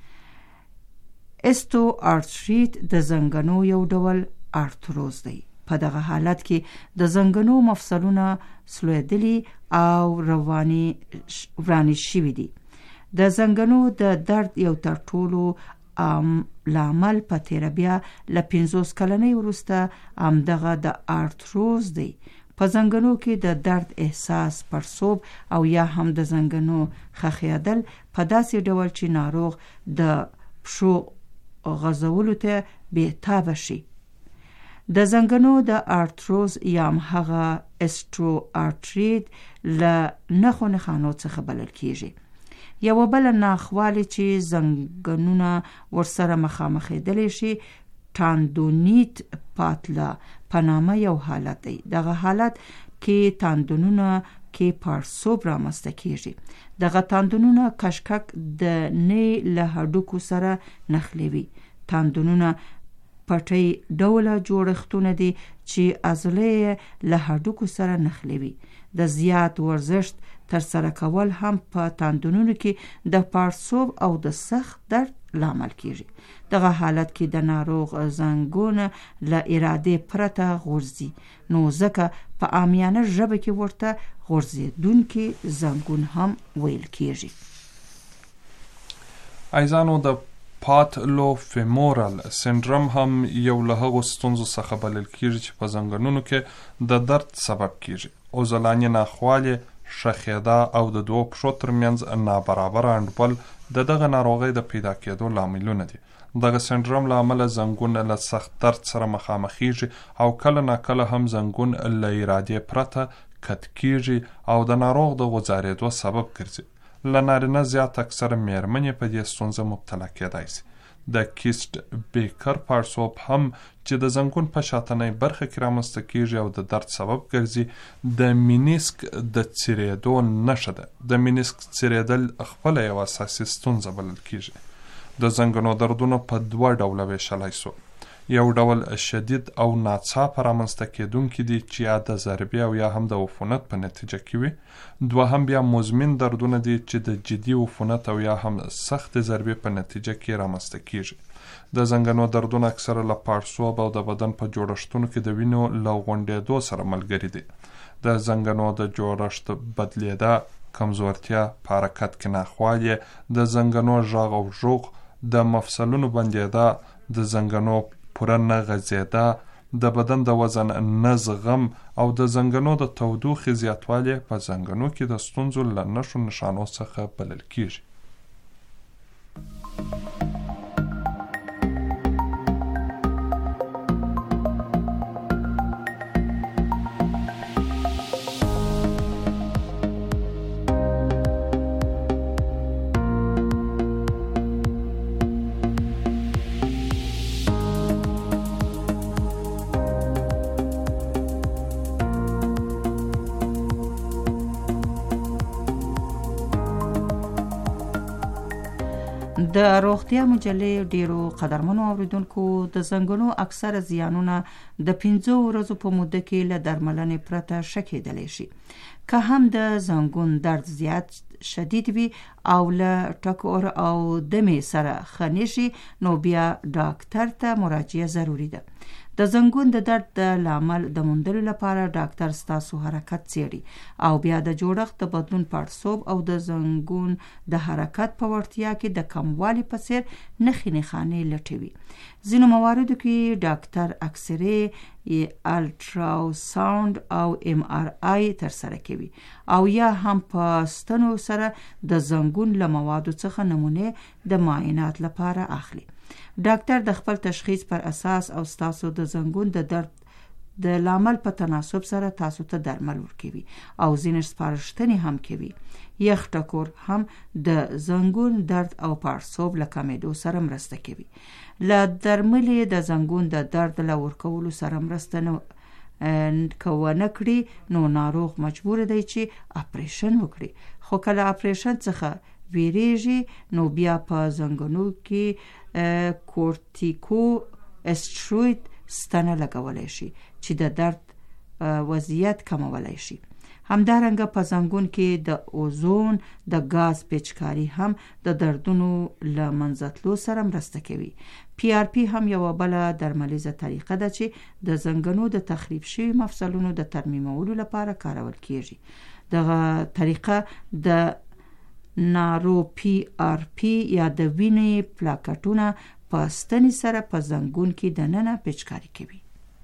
استو ارتریت د زنګنو یو ډول ارتروز دی. په دغه حالت کې د زنګنو مفصلونه سلویدلی او ورانی شوي دي. د زنګنو د درد یو تر ټولو لامل په تیره بیا له 50 کلنۍ وروسته همدغه د ارتروز دی. په زنګنو کې د درد احساس، پړسوب او یا هم د زنګنو خخېدل په داسې ډول چې ناروغ د پښو غځولو ته بېتابه شي. د زنګنو د ارتروز یا هم هغه استرو ارتریت له نښو نښانو څخه بلل کیږي. یوه بله ناخوالې چې زنګنونه ورسره مخامخېدلی شي تاندونیت پاتلا په نامه یو حالت دی. دغه حالت کې تاندونونه کې پړسوب رامنځته کیږي. دغه تاندونونه کشکک د نې له هډوکو سره نښلوي. تاندونونه پټۍ ډوله جوړښتونه دي چې عضلې له هډوکو سره نښلوي. د زیات ورزش ترسره کول هم په تاندونونو کې د پړسوب او د سخت درد لامل کیږي. دغه حالت کې د ناروغ زنګون له ارادې پرته غورځي، نو ځکه په عامیانه ژبه کې ورته غورځېدونکي زنګون هم ویل کیږي. ایزانو د پاتلوفیمورال سندروم هم یو له هغو ستونزو څخه بلل کیږي چې په زنګونونو کې د درد سبب کیږي. عضلاني ناخوالې، شخېدا او د دوو پښو ترمنځ نابرابره انډول د دغه ناروغۍ د پیدا کېدو لاملونه دي. دغه سندروم له امله زنګون له سخت درد سره مخامخېږي او کله ناکله هم زنګون له ارادې پرته کت کیږي او د ناروغ د غوځارېدو سبب ګرځي. له نارینه زیات اکثره میرمنې په دې ستونزه مبتلا کېدای شي. د کیسټ بیکر پړسوب هم چې د زنګون په شاتنۍ برخه کې رامنځته کیږي او د درد سبب ګرځي د مینیسک د څیرېدو نښه ده. د مینیسک څیرېدل خپله یوه اساسي ستونزه بلل کیږي. د زنګونو دردونه په دوه ډوله ویشلی سو. یو ډول شدید او ناڅاپه رامنځته کېدونکي دي چې یا د ضربې او یا هم د عفونت په نتیجه کې وي. دوهم بیا مزمن دردونه دي چې د جدي عفونت او یا هم سخت ضربې په نتیجه کې رامنځته کیږي. د زنګونو دردونه اکثره له پړسوب او د بدن په جوړښتونو کې د وینو له غونډېدو سره ملګري دي. د زنګونو د جوړښت بدلیدا، کمزورتیا، په حرکت کې ناخوالې، د زنګونو غږ او ژوغ، د مفصلونو بندېدا، د زنګونو پوره نه غځېدا، د بدن د وزن نه زغم او د زنګونو د تودوخې زیاتوالی په زنګونو کې د ستونزو له نښو نښانو څخه بلل کیږي. د روغتیا مجلې ډیرو قدرمنو اوریدونکو د زنګونو اکثره زیانونه د 5 ورځو په موده کې له درملنې پرته ښه کېدلی شي. که هم د زنګون درد زیات شدید وي او له ټکور او دمې سره ښه نشي، نو بیا ډاکټر ته مراجعه ضروري ده. د زنګون د درد د لامل د موندلو لپاره ډاکټر ستاسو حرکت څیړي او بیا د جوړښت د بدلون پړسوب او د زنګون د حرکت په وړتیا کې د کموالي په څیر نښې نښانې لټوي. ځینو مواردو کې ډاکټر اکسرې، الټراساوند او MRI ترسره کوي او یا هم په ستنو سره د زنګون له موادو څخه نمونې د معاینات لپاره اخلي. ډاکټر د خپل تشخیص پر اساس او ستاسو د زنګون د درد د لامل په تناسب سره تاسو ته درمل ورکوي او ځینې سپارښتنې هم کوي. یخ ټکور هم د زنګون درد او پړسوب له کمېدو سره مرسته کوي. له درملې د زنګون د درد له ورکولو سره مرسته نه کړي، نو ناروغ مجبور دی چې اپریشن وکړي. خو کله اپریشن څخه ویریږي، نو بیا په زنګونو کې کورتیکو استروید ستنه لګولای شي چې د درد وضعیت کمولای شي. همدارنګه په زنګون کې د اوزون د غاز پیچکاری هم د دردونو له منځه تلو سره مرسته کوي. PRP هم یو بل درملیزه طریقه ده چې د زنګونو د تخریب شوي مفصلونو د ترمیمولو لپاره کارول کیږي. دغه طریقه د نارو PRP یا د وینې پلاکټونه په ستنې سره په زنګون کې دننه پیچکاری کوي.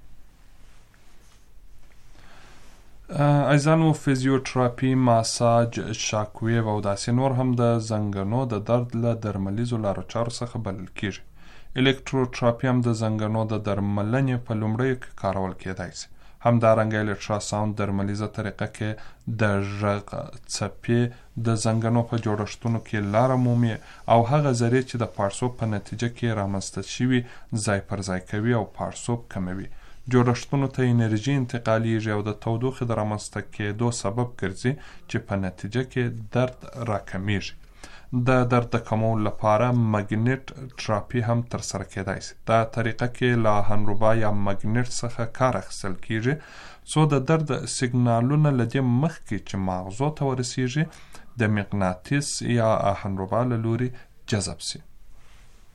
ایزانو فیزیوتراپي، ماساج، شاکویو او داسې نور هم د زنګونو د درد له درملیزو لارو چارو څخه بلل کیږي. الکتروتراپي هم د زنګونو د درملنې په لومړیو کې کارول کېدای شي. همدارنګه الټراساوند درملیزه طریقه کې د غږ څپې د زنګونو په جوړښتونو کې لاره مومي او هغه ذرې چې د پړسوب په نتیجه کې رامنځته شوي ځای پر ځای کوي او پړسوب کموي. جوړښتونو ته انرژي انتقالیږي او د تودوخې د رامنځته کېدو سبب ګرځي چې په نتیجه کې درد راکمیږي. د درد د کمولو لپاره مګنیټ تراپي هم ترسره کېدای شي. دا طریقه کې له هنربا یا مګنیټ څخه کار اخیستل کیږي څو د درد سیګنالونه له دې مخکې چې مغزو ته ورسیږي د مغناطیس یا هنربا له لوري جذب شي.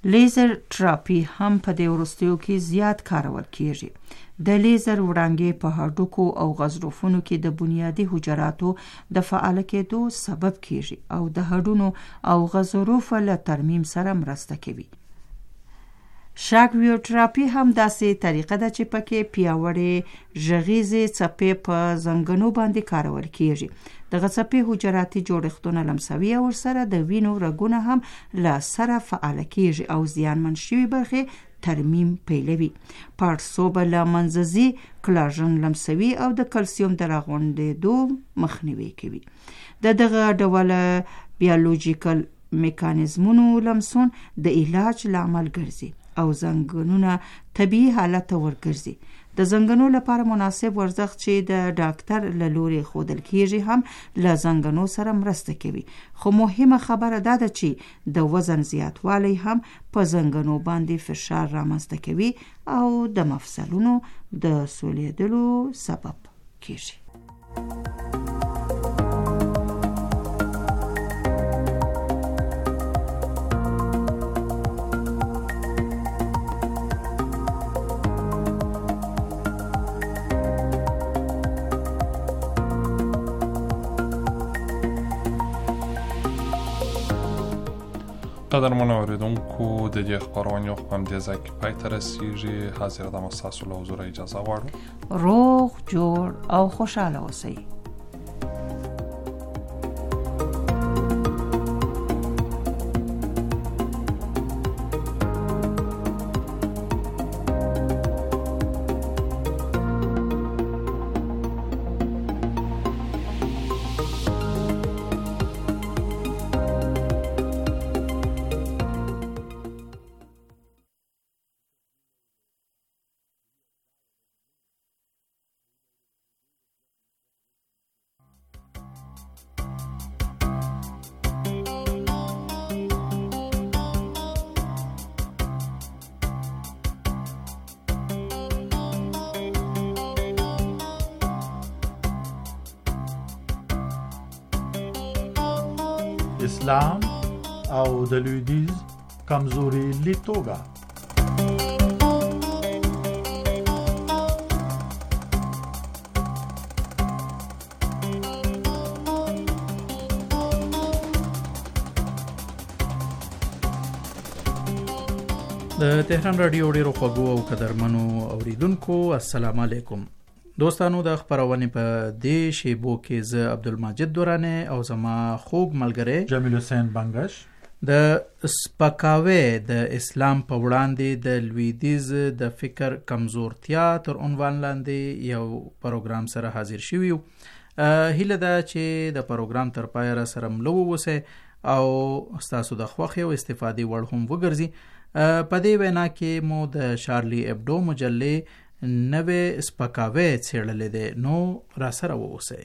لیزر تراپي هم په دې وروستیو کې زیات کارول کیږي. د لیزر وړانګې په هډوکو او غضروفونو کې د بنیادي حجراتو د فعال کېدو سبب کیږي او د هډونو او غضروفو له ترمیم سره مرسته کوي. شاکویوتراپي هم داسې طریقه ده چې پکې پیاوړې غږیزې څپې په زنګونو باندې کارول کیږي. دغه څپې حجراتي جوړښتونه لمسوي او ورسره د وینو رګونه هم له سره فعال کیږي او زیانمن شوي برخې ترمیم پیلوي. پاړسوب له منځه ځي، کلاژن لمسوي او د کلسیم د راغونډېدو مخنیوي کوي. دغه ډول بیولوژیکل میکانیزمونو لمسون د علاج لامل ګرځي او زنګونونه طبیعي حالت ته ورګرځي. د زنګونو لپاره مناسب ورزش چې د ډاکټر له لوري ښودل کیږي هم له زنګونو سره مرسته کوي. خو مهمه خبره دا ده چې د وزن زیاتوالی هم په زنګونو باندې فشار رامنځته کوي او د مفصلونو د سولیدلو سبب کیږي. قدرمن اوریدونکو د دې خبرونه خو هم د ځکه پای ته رسیږي. حاضر د مساسو له حضور اجازه غواړم. روغ جوړ او خوشاله اوسئ. اسلام او د لویدیز کمزوري لیتوګه. د تهران رادیو ډیرو خوږو او قدرمنو اوریدونکو السلام علیکم. دوستانو د خبرونه په دې شیبو کې ز عبدالمجید دورانه او زما خوږ ملګری جمیل حسین بنگش د سپکاوي د اسلام په وړاندې د لویدیز د فکر کمزورتیا تر عنوان لاندې یو پروګرام سره حاضر شوی یو. هیله ده چې د پروګرام تر پای را سره ملو ووسه او تاسو د خوښ او استفادې وړ هم وګرځي. په دې وینا کې مو د شارلی ابدو مجلې نوې سپکاوي څېړلې ده، نو را سره ووسئ.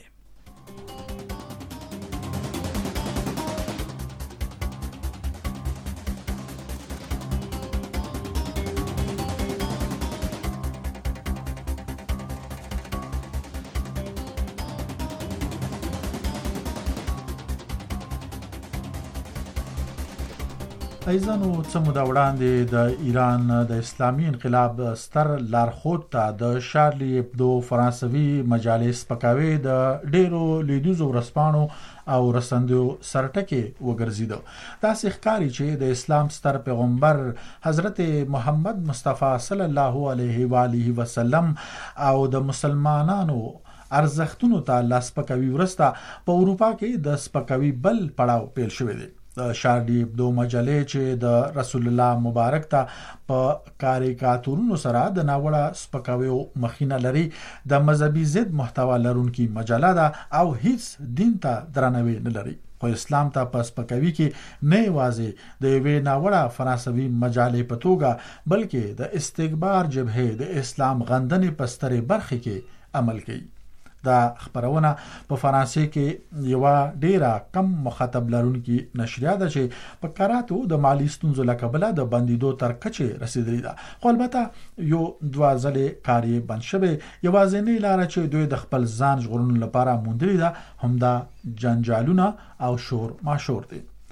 ایزانو څه موده وړاندې د ایران د اسلامي انقلاب ستر لارښود ته د شارلی ابدو فرانسوي مجلې سپکاوي د ډیرو لیدوزو ورسپانو او رسندو سرټکي وګرځیدو. داسې ښکاري چې د اسلام ستر پیغمبر حضرت محمد مصطفی صلی الله علیه و آله وسلم او د مسلمانانو ارزښتونو ته لاسپکوي ورسته په اروپا کې د سپکاوي بل پړاو پیل شوی دی. د شارلی ابدو مجلې چې د رسول الله مبارک ته په کاریکاتورونو سره د ناوړه سپکاوي مخینه لري، د مذهبي ضد محتوا لرونکي مجله ده او هیڅ دین ته درناوی نه لري. خو اسلام ته په سپکاوي کې نه یوازې د یوې ناوړه فرانسوي مجلې په توګه بلکې د استکبار جبهه د اسلام غندنې په سترې برخې کې عمل کوي. دا خبرونه په فرانسې کې یو ډیره کم مخاطب لرونکي نشریه ده چې په کاراتو د مالی ستونزو له کبله د بندیدو تر کچې رسیدلې ده. خو البته یو دوه ځلې کار یې بند شوی. یوازینۍ لاره چې دوی د خپل ځان ژغورلو لپاره موندلې ده همدا جنجالونه او شور ماشور دي.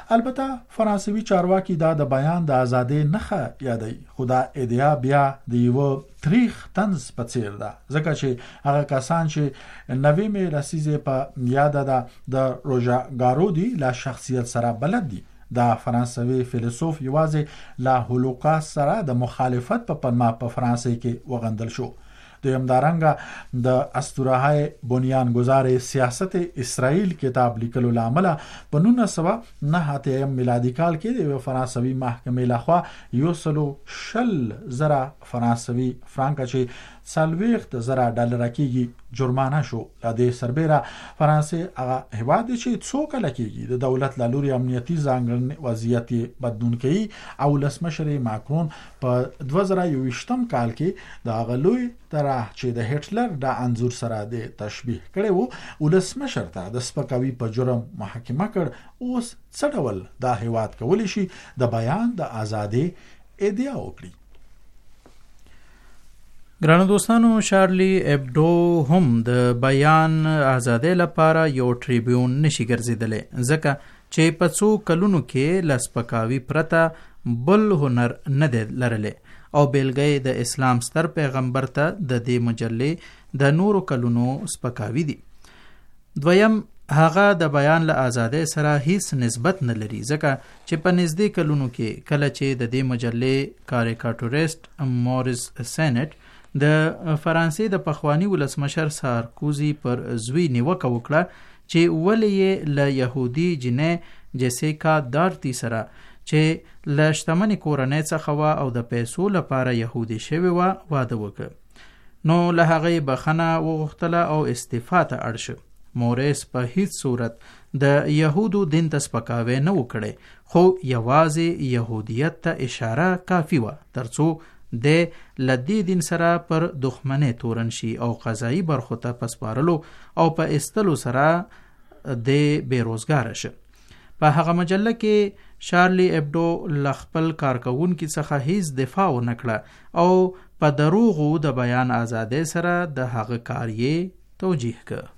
البته فرانسوي چارواکي دا د بیان د ازادۍ نخښه یادوي، خو دا ادعا بیا د یو تاریخ طنز په څیر ده، ځکه چې هغه کسان چې 90 مې لسیزه په یاد ده د روژا ګارودي لا شخصیت سره بلد دي. دا فرانسوي فیلسوف یوازې لا هولوکاست سره د مخالفت په پلمه په فرانسې کې وغندل شو. دویم دارنګه د اسطوره بنیانگذار سیاست اسرائیل کتاب لیکلو لامل په 1909 میلادي کال کې د فرانسوي محکمې لخوا 140,000 فرانسوي فرانک چې $40,000 کېږي جرمانه شو. له دې سربېره فرانسې هغه هیواد چې څو کله کېږي د دولت له لوري امنیتي ځانګړنې وضعیت بدلون کوي او ولسمشر ماکرون په 2021 کال کې د هغه لوی طرح چې د هټلر د انځور سره د تشبیه کړي وو ولسمشر ته د سپکاوي په جرم محاکمه کړ. اوس څه ډول دا هیواد کولی شي د بیان د ازادۍ ادعا وکړي؟ ګرانو دوستانو، شارلی ابډو هم د بیان ازادۍ لپاره یو ټریبیون نشي ګرځیدلی، ځکه چې په څو کلونو کې لسپکاوي پرته بل هنر نه دی لرلی او بیلګې د اسلام ستر پیغمبر ته د دې مجلې د نورو کلونو سپکاوي دي. دویم، هغه د بیان له ازادۍ سره هیڅ نسبت نه لري، ځکه چې په نږدې کلونو کې کله چې د دې مجلې کاریکاتوریست موریس سینټ د فرانسې د پخوانی ولسمشر سارکوزی پر زوی نیوکه وکړه چې ولې یې له يهودي جنې جیسیکا دارتی سره چې له شتمنې کورنۍ څخه وه او د پیسو لپاره يهودي شوې وه واده وکړ. نو له هغې بخښنه وغوښتله او استعفا ته اړ شو. موریس په هیڅ صورت د يهودو دین ته سپکاوی نه وکړي، خو یوازې يهودیت ته اشاره کافي وه ترڅو د لدی دین سره پر دښمنۍ تورن شي او قضایي برخو ته پسپارلو او په استلو سره د بیروزګار شه. په هغه مجله کې شارلی ابډو له خپل کارکونکو څخه هیڅ دفاع ونه کړه او په دروغو د بیان ازادۍ سره د هغه کار یې توجیه کړ.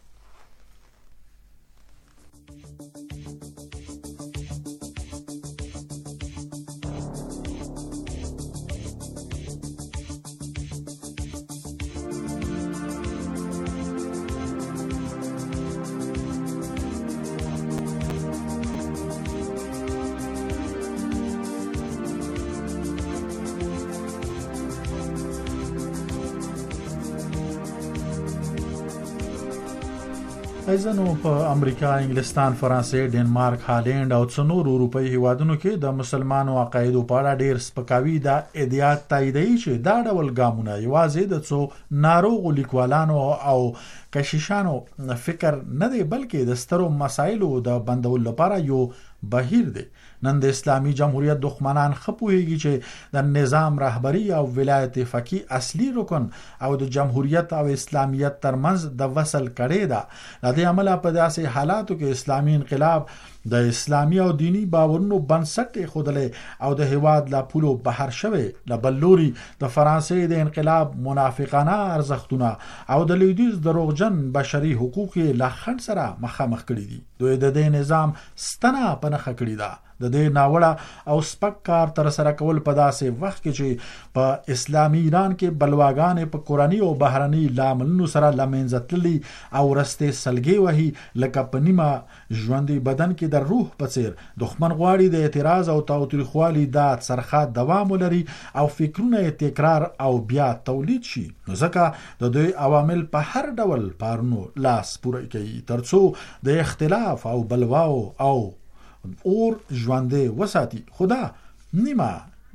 ایزنو په امریکا، انګلستان، فرانسې، ډنمارک، هالند او څنور اروپایي هیوادونو کې د مسلمانو عقایدو په اړه ډېر سپکاوي دا ادعا تاییدوي چې دا ډول ګامونه یوازې د څو ناروغو لیکوالانو او کشیشانو فکر نه دی، بلکې د سترو مسایلو د بندولو لپاره یو بهیر دی. نن د اسلامي جمهوریت دښمنان خپويږي چې د نظام رهبری او ولایت فقيه اصلي رکن او د جمهوریت او اسلامیت ترمنځ د وصل کړي ده. د دې عمل په داسې حالاتو کې اسلامي انقلاب د اسلامي او دینی باورونو بنسټ خودلې او د هیواد لا پولو بهر شوه. د بلوري د فرانسې د انقلاب منافقانه ارزښتونه او د لویدیز دروغجن بشري حقوق لا خند سره مخامخ کړي دي. دوی د دې نظام ستنه پنهخه کړي ده. د دې ناوړه او سپک کار تر سره کول په داسې وخت کې چې په اسلامي ایران کې بلواګانې په قرآني او بهرني لاملونو سره لمنځه تللي او رسته سلګي وهي لکه په نیمه ژوندۍ بدن کې د روح په څیر. دښمن غواړي د اعتراض او تاوتریخوالي د څرخه دوام ولري او فکرونه تکرار او بیا تولید شي. نو ځکه د دوی عوامل په هر ډول پارنو لاس پورې کوي ترڅو د اختلاف او بلواو او اور ژوندې وساتي. خدا نیمه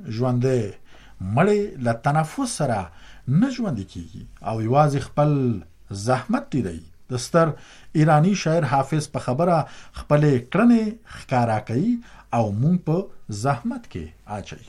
ژوندې مړې له تنفس سره نه ژوندې کیږي او یوازې خپل زحمت دی. د ستر ایرانی شاعر حافظ په خبره خپل کړنې ښکارا کوي او مونږ په زحمت کې اچي.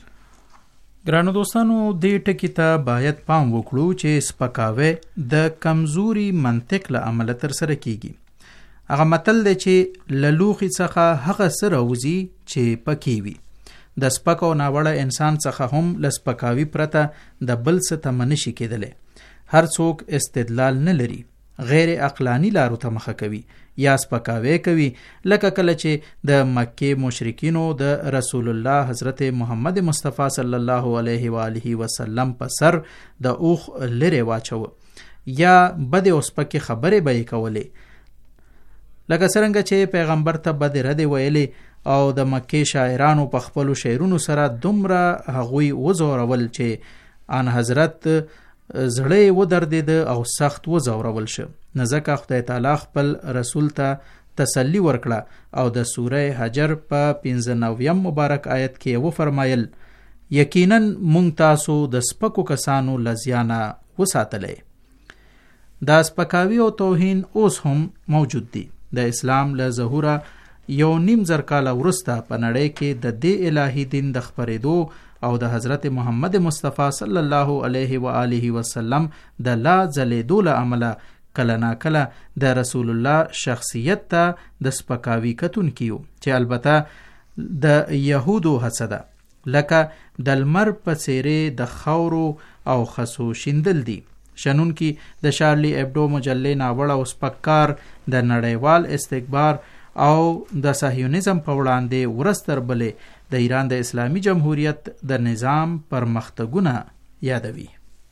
ګرانو دوستانو، دې ټکی ته باید پام وکړو چې سپکاوی د کمزوري منطق له عمله تر سره کیږي. هغه متل دی چې للوخي څخه هغه سره وزي چې پکې وي. د سپک او ناوړه انسان څخه هم لسپکاوي پرته د بل څه تمه نشي کېدلی. هر څوک استدلال نه لري غیر عقلانی لارو ته مخه کوي یا سپکاوی کوي، لکه کله چې د مکه مشرکینو د رسول الله حضرت محمد مصطفی صلی الله علیه و آله وسلم په سر د اوخ لره واچو یا بد او سپکې خبرې به کولې، لکه څنګه چې پیغمبر ته بد رد ویلې او د مکه شاعرانو په خپل شعرونو سره دومره هغوی وزورول چې ان حضرت زړه و دردید او سخت و زورول شو. نزدکه خدای تعالی خپل رسول ته تسلی ورکړه او د سوره حجر په 15 مبارک آیت کې و فرمایل یقینا مونږ تاسو د سپکو کسانو لزیانه وساتلې. دا سپکاوی او توهین اوس هم موجود دي. د اسلام له ظهوره یو نیم زر کاله وروسته په نړۍ کې د دې الهي دین د خپرېدو او د حضرت محمد مصطفی صلی الله علیه و آله وسلم د لا ځلېدو له امله کله ناکله د رسول الله شخصیت ته د سپکاوي کتونکي چې البته د یهودو هڅه ده، لکه د لمر په څیرې د خاورو او خسو شیندل دي. شنونکي د شارلی ابډو مجلې ناوړه او سپکار د نړیوال استکبار او د صهیونیزم په وړاندې ورستر بلې د ایران د اسلامی جمهوریت د نظام پرمختګونه یادوي.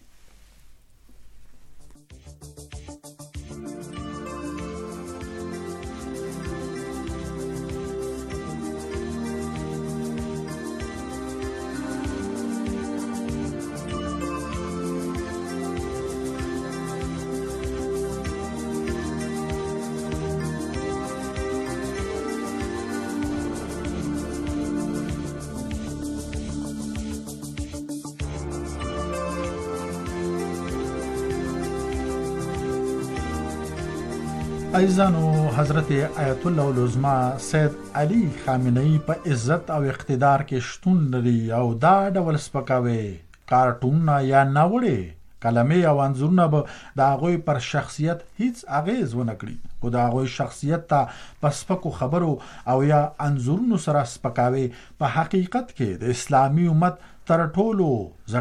عزیزانو، حضرت آیت الله العظما سید علی خامنه‌ای په عزت او اقتدار کې شتون لري او دا ډول سپکاوي کارټون یا ناوړه کلمې او انځورونه به د هغوی پر شخصیت هیڅ اغیز ونه کړي، خو د هغوی شخصیت ته په سپکو خبرو او یا انځورونو سره سپکاوي په حقیقت کې د اسلامي امت تر ټولو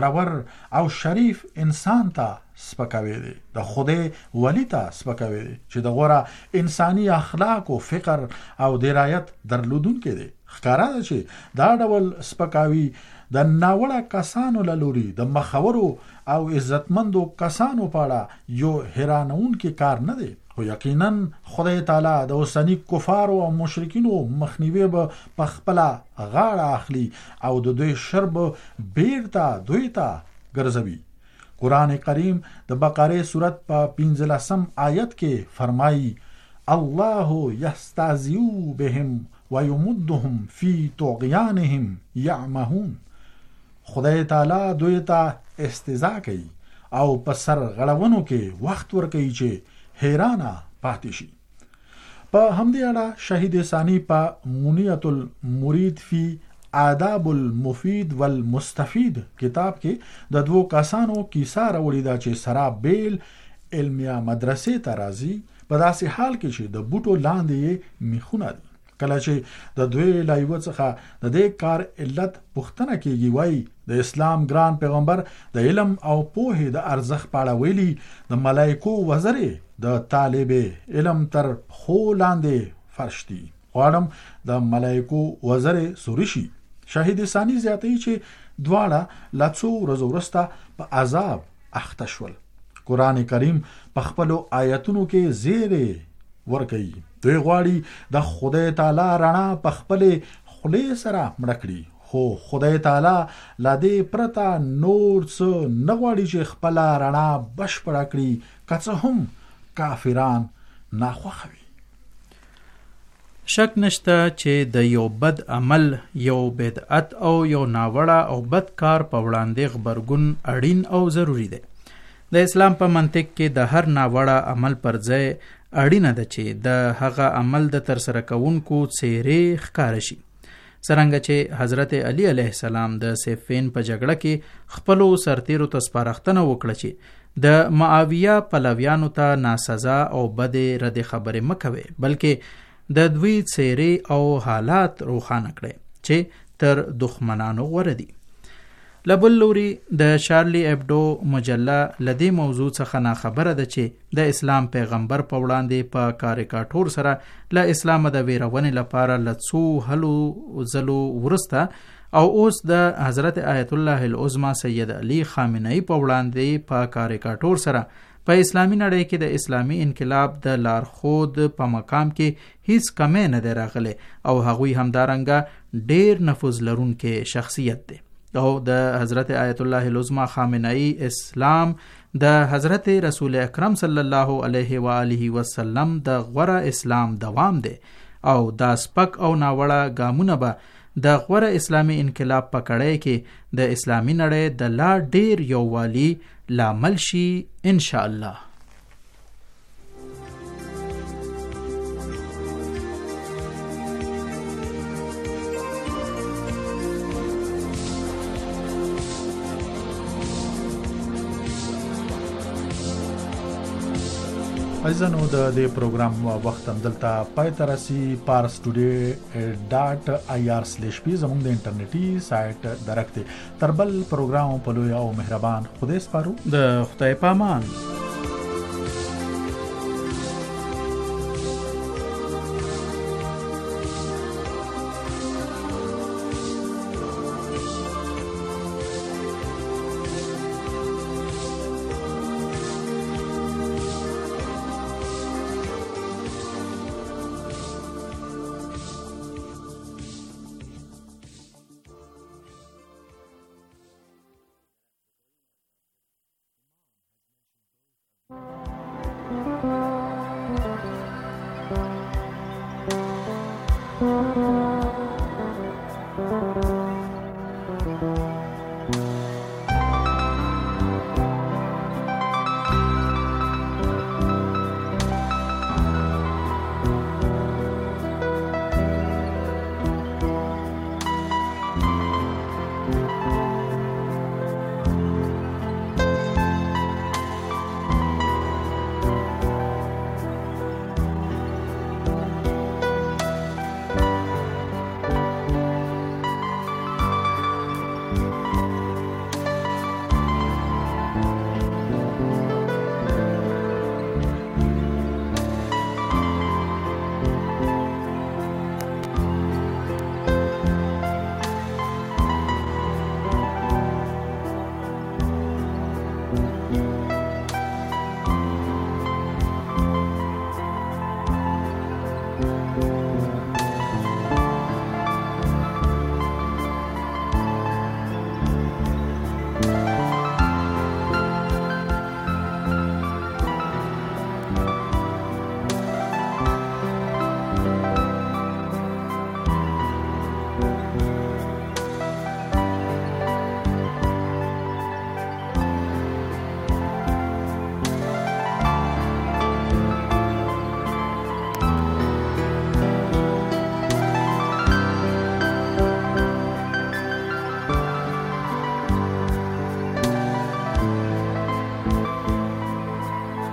زړور او شریف انسان ته سپکاوي دي، د خدای ولی ته سپکاوي دي چې د غوره انساني اخلاق او فکر او درایت درلودونکي دي. ښکاره ده چې دا ډول سپکاوي د ناوړه کسانو له لوري د مخورو او عزتمندو کسانو په اړه یو حیرانونکي کار نه دی، خو یقینا خدای تعالی د اوسنی کفارو او مشرکینو مخنیوي به په خپل غاړه اخلي او د دوی شر به بیرته دوی ته ګرځوي. قرآن کریم د بقره سورت په 15 آیت کې فرمایي الله یستهزئ بهم ويمدهم فی طغیانهم یعمهون. خدای تعالی دوی ته استهزاء کوي او په سر غړونو کې وخت ورکوي چې حیرانه پاتې شي. په همدې اړه شهید ثانی په منیت المرید فی آداب المفید والمستفید کتاب کې د دوو کسانو کیسه راوړې ده چې سره بیل علمیه مدرسې ته راځي، په داسې حال کې چې د بوټو لاندې یې میخونه دي. کله چې د دوی له یوه څخه د دې کار علت پوښتنه کېږي، وایي د اسلام ګران پیغمبر د علم او پوهې د ارزښت په اړه ویلي د ملایکو وزرې د طالب علم تر خو لاندې فرش دي، غواړم د ملایکو وزرې سوري شي. شهید ثانی زیاتوي چې دواړه له څو ورځو وروسته په عذاب اخته شول. قرآن کریم په خپلو آیتونو کې زیری ورکوي، دوی غواړي د خدای تعالی رڼا په خپلې خولې سره مړه کړي، خو خدای تعالی لا دې پرته نور څه نه غواړي چې خپل رڼا بشپړه کړي، که څه هم کافران ناخوښه وي. شک نشته چې د یو بد عمل، یو بدعت او یو ناوړه او بد کار په وړاندې غبرګون اړین او ضروری دی. د اسلام په منطق کې د هر ناوړه عمل پر ځای اړینه ده چې د هغه عمل د ترسره کوونکو څیرې ښکاره شي. څرنګه چې حضرت علی علیه السلام د صفین په جګړه کې خپلو سرتیرو ته سپارښتنه وکړه چې د معاویه پلویانو ته ناسزا او بدې ردې خبرې مه کوئ، بلکې د دوی څیرې او حالات روښانه کړئ چې تر دښمنانو غوره دي. لبل لوري د شارلی ابډو مجله لدی موضوع څخه نه خبره ده چې د اسلام پیغمبر په وړاندې په کاریکاتور سره ل اسلام د ویرونې لپاره لڅو هلو زلو ورسته او اوس د حضرت آیت الله العظما سید علی خامنه‌ای په وړاندې په کاریکاتور سره په اسلامي نړۍ کې د اسلامي انقلاب د لارښود په مقام کې هیڅ کمی نه دی راغلی او هغوی همدارنګه ډیر نفوذ لرونکي شخصیت دی او د حضرت آیت الله العظما خامنه‌ای اسلام د حضرت رسول اکرم صلی الله علیه و آله وسلم د غوره اسلام دوام دی او دا سپک او ناوړه ګامونه به د غوره اسلامی انقلاب په کړۍ کې د اسلامی نړۍ د لا ډیر یووالي لامل شي ان شاء الله. عزیزانو د دې پروګرام وخت هم دلته پای ته رسي. parstoday.ir/p زموږ د انټرنیټي سایت درکته تر بل پروګرام په لوی او مهربان خدای سپارو. د خدای پامان.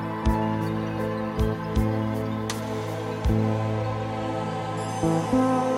Thank you.